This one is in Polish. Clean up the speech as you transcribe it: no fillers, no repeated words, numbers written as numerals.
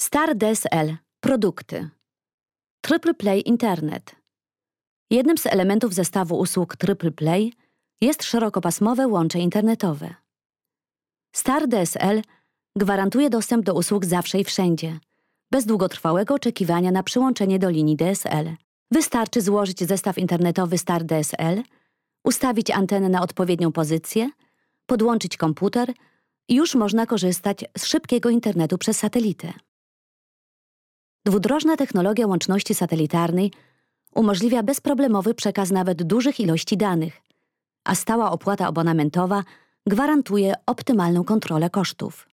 Star DSL. Produkty. Triple Play Internet. Jednym z elementów zestawu usług Triple Play jest szerokopasmowe łącze internetowe. Star DSL gwarantuje dostęp do usług zawsze i wszędzie, bez długotrwałego oczekiwania na przyłączenie do linii DSL. Wystarczy złożyć zestaw internetowy Star DSL, ustawić antenę na odpowiednią pozycję, podłączyć komputer i już można korzystać z szybkiego internetu przez satelitę. Dwudrożna technologia łączności satelitarnej umożliwia bezproblemowy przekaz nawet dużych ilości danych, a stała opłata abonamentowa gwarantuje optymalną kontrolę kosztów.